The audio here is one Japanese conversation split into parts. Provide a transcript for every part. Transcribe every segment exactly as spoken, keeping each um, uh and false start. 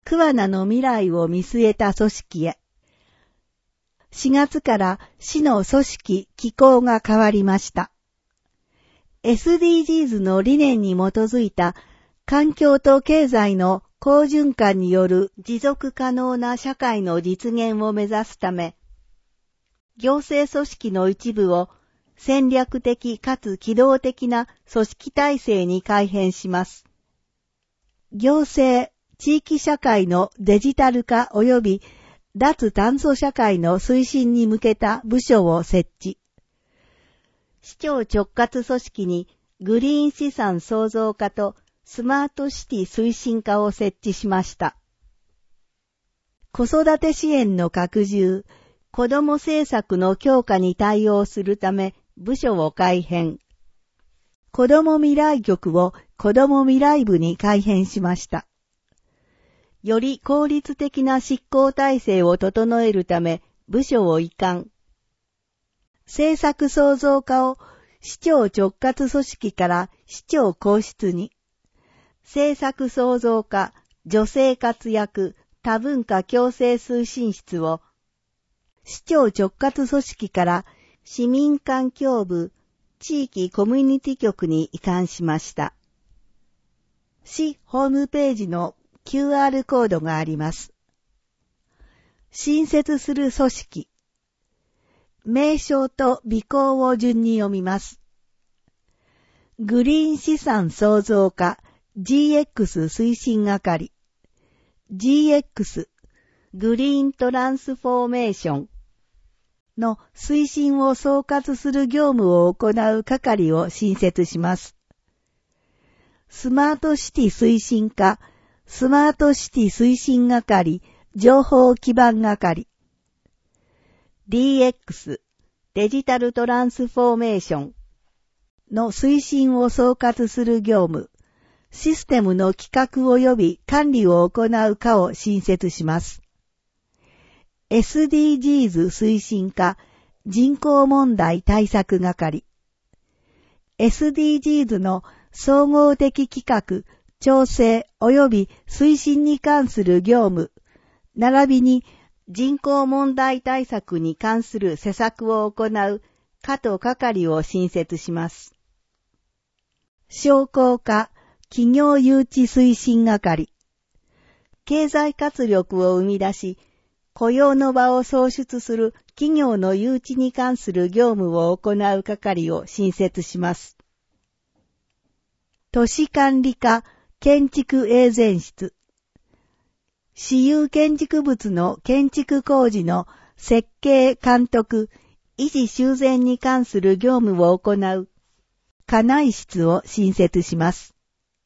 桑名の未来を見据えた組織へ。しがつから市の組織機構が変わりました。エスディージーズ の理念に基づいた環境と経済の好循環による持続可能な社会の実現を目指すため、行政組織の一部を戦略的かつ機動的な組織体制に改変します。行政、地域社会のデジタル化及び脱炭素社会の推進に向けた部署を設置。市長直轄組織にグリーン資産創造課とスマートシティ推進課を設置しました。子育て支援の拡充、子ども政策の強化に対応するため部署を改編。子ども未来局を子ども未来部に改編しました。より効率的な執行体制を整えるため部署を移管。政策創造課を市長直轄組織から市長公室に、政策創造課、女性活躍、多文化共生推進室を、市長直轄組織から市民環境部、地域コミュニティ局に移管しました。市ホームページの キューアール コードがあります。新設する組織。名称と備考を順に読みます。グリーン資産創造課 ジーエックス 推進係 ジーエックス グリーントランスフォーメーションの推進を総括する業務を行う係を新設します。スマートシティ推進課スマートシティ推進係情報基盤係ディーエックス デジタルトランスフォーメーションの推進を総括する業務、システムの企画及び管理を行う課を新設します。エスディージーズ 推進課人口問題対策係 エスディージーズ の総合的企画、調整及び推進に関する業務、並びに人口問題対策に関する施策を行う課と係を新設します。商工課企業誘致推進係。経済活力を生み出し、雇用の場を創出する企業の誘致に関する業務を行う係を新設します。都市管理課建築営前室。私有建築物の建築工事の設計監督、維持修繕に関する業務を行う課内室を新設します。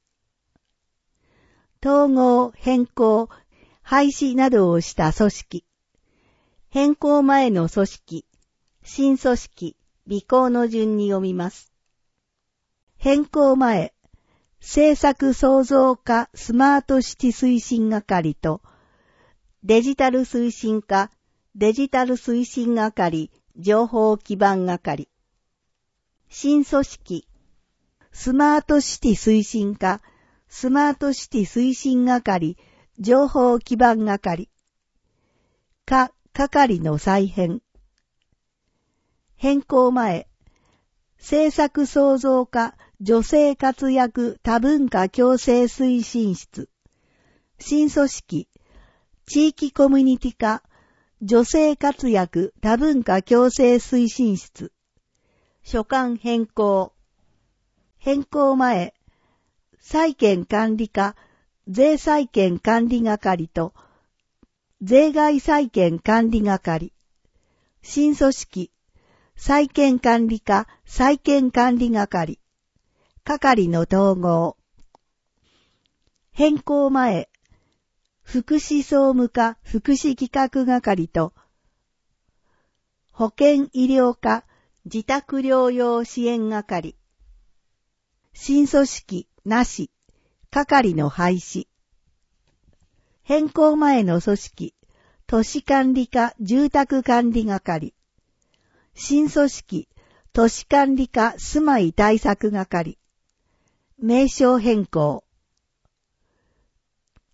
統合、変更、廃止などをした組織。変更前の組織、新組織、備考の順に読みます。変更前、政策創造課スマートシティ推進係と、デジタル推進課、デジタル推進係、情報基盤係。新組織、スマートシティ推進課、スマートシティ推進係、情報基盤係。課、係の再編。変更前、政策創造課、女性活躍多文化共生推進室。新組織、地域コミュニティ課、女性活躍多文化共生推進室。所管変更。変更前、債権管理課、税債権管理係と、税外債権管理係。新組織、債権管理課、債権管理係。係の統合。変更前、福祉総務課、福祉企画係と、保健医療課、自宅療養支援係。新組織なし、係の廃止。変更前の組織、都市管理課住宅管理係。新組織、都市管理課住まい対策係。名称変更。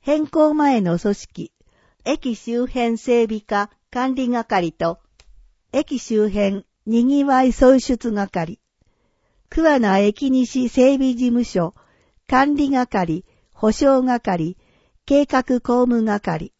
変更前の組織、駅周辺整備課管理係と、駅周辺にぎわい創出係、桑名駅西整備事務所、管理係、保証係、計画工務係。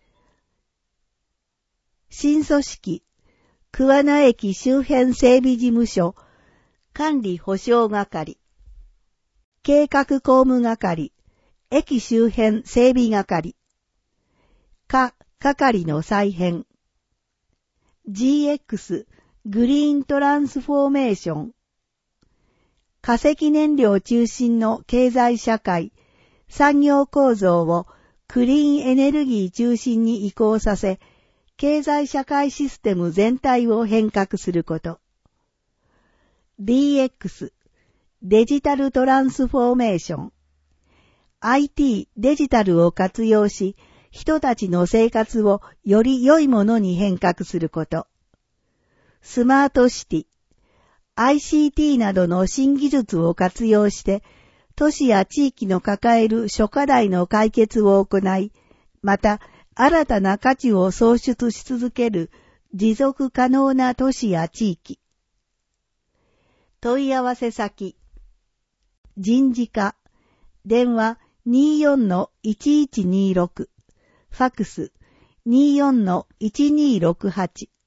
新組織、桑名駅周辺整備事務所、管理保証係、計画工務係、駅周辺整備係。課、係の再編。ジーエックス、グリーントランスフォーメーション。化石燃料中心の経済社会、産業構造をクリーンエネルギー中心に移行させ、経済社会システム全体を変革すること。ディーエックス、デジタルトランスフォーメーション。アイティー、デジタルを活用し、人たちの生活をより良いものに変革すること。スマートシティ、アイシーティー などの新技術を活用して、都市や地域の抱える諸課題の解決を行い、また新たな価値を創出し続ける持続可能な都市や地域。問い合わせ先。人事課、電話 にじゅうよんのいちいちにじゅうろく、ファクス にじゅうよんのいちにーろくはち。